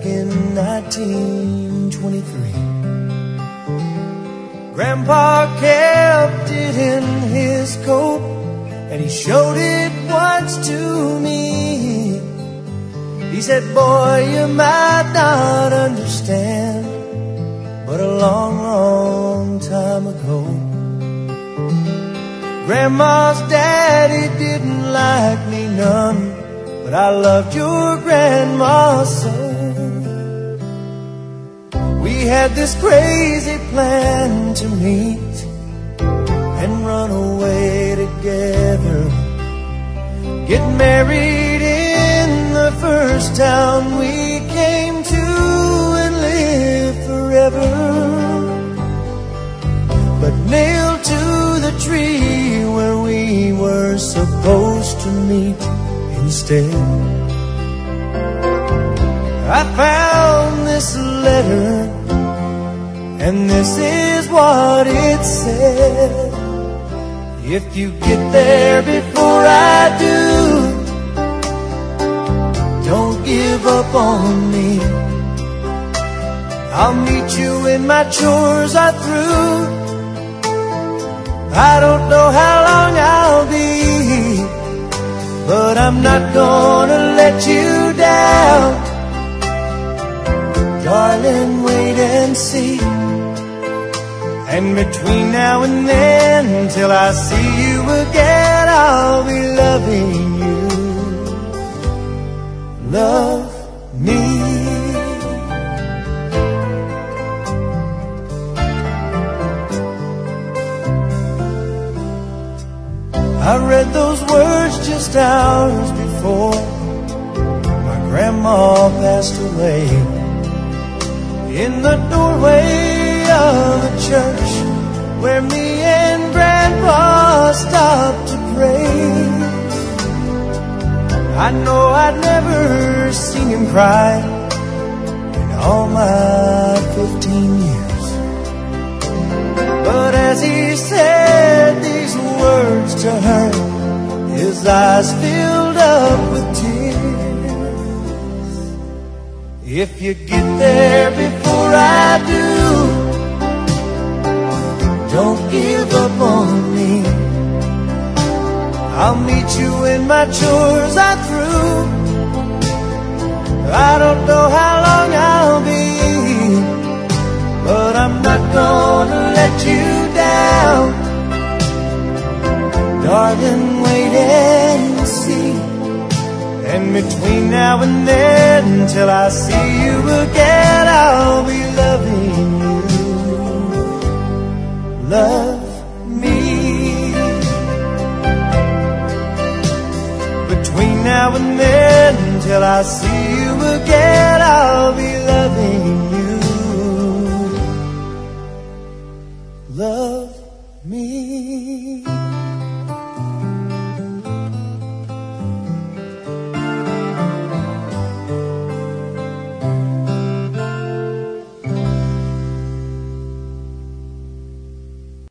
in 1923. Grandpa kept it in his coat, and he showed it once to me. He said, boy, you might not understand, but a long, long time ago, Grandma's daddy didn't like me none, but I loved your grandma so. We had this crazy plan to meet and run away together, get married in the first town we came to, and live forever. But nailed to the tree where we were supposed to meet instead, I found this letter, and this is what it said. If you get there before I do, don't give up on me. I'll meet you when my chores are through. I don't know how long I'll be, but I'm not gonna let you down. Darling, wait and see. And between now and then, till I see you again, I'll be loving you. Love me. I read those words just hours before my grandma passed away, in the doorway of a church where me and Grandpa stopped to pray. I know I'd never seen him cry in all my 15 years, but as he said these words to her, his eyes filled up with tears. If you get there before I do, don't give up on me. I'll meet you when my chores are through. I don't know how long I'll be, but I'm not gonna let you down. Darling, wait and see. And between now and then, till I see you again, I'll be loving you. Love me. Between now and then, till I see you again, I'll be loving you.